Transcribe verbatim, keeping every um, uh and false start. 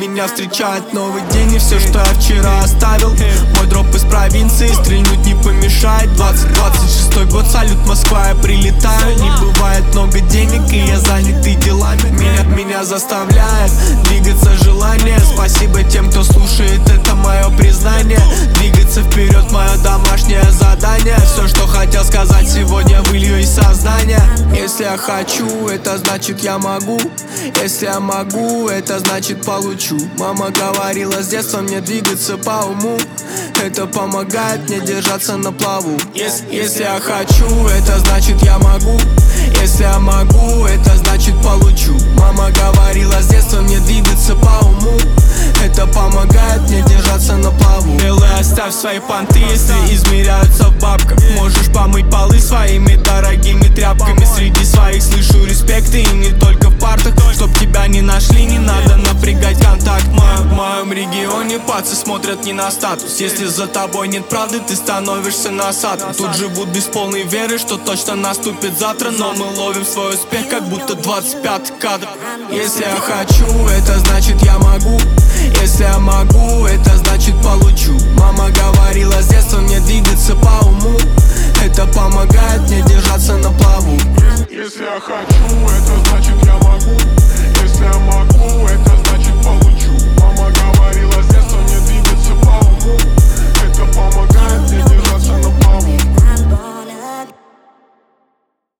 меня встречает новый день. И все, что я вчера оставил, мой дроп из провинции, стрельнуть не помешает. Двадцать двадцать шестой год, салют, Москва, я прилетаю. Не бывает много денег, и я занятый делами. Меня, меня заставляет двигаться желание. Спасибо тем, кто слушает, это мое признание. Двигаться вперед, мое домашнее задание. Все, что хотел сказать сегодня, вылью из сознания. Если я хочу, это значит я могу. Если я могу, это значит получу. Мама говорила с детства мне двигаться по уму. Это помогает мне держаться на плаву. Если, если я хочу, это значит я могу. Если я могу, это значит получу. Мама говорила с детства мне двигаться по уму. Это помогает мне держаться на плаву. Белый, оставь свои понты, если измеряются в бабках. Можешь помыть полы своими дорогими тряпками. Среди своих слышу респекты, и не только в партах. Чтоб тебя не нашли, не надо напрягать контакт. В моем регионе пацы смотрят не на статус. Если за тобой нет правды, ты становишься носатым. Тут живут без полной веры, что точно наступит завтра. Но мы ловим свой успех, как будто двадцать пятый кадр. Если я хочу, это значит я могу. Если я могу, это значит получу. Мама говорила с детства мне двигаться по уму. Это помогает мне держаться на плаву. Если я хочу, это значит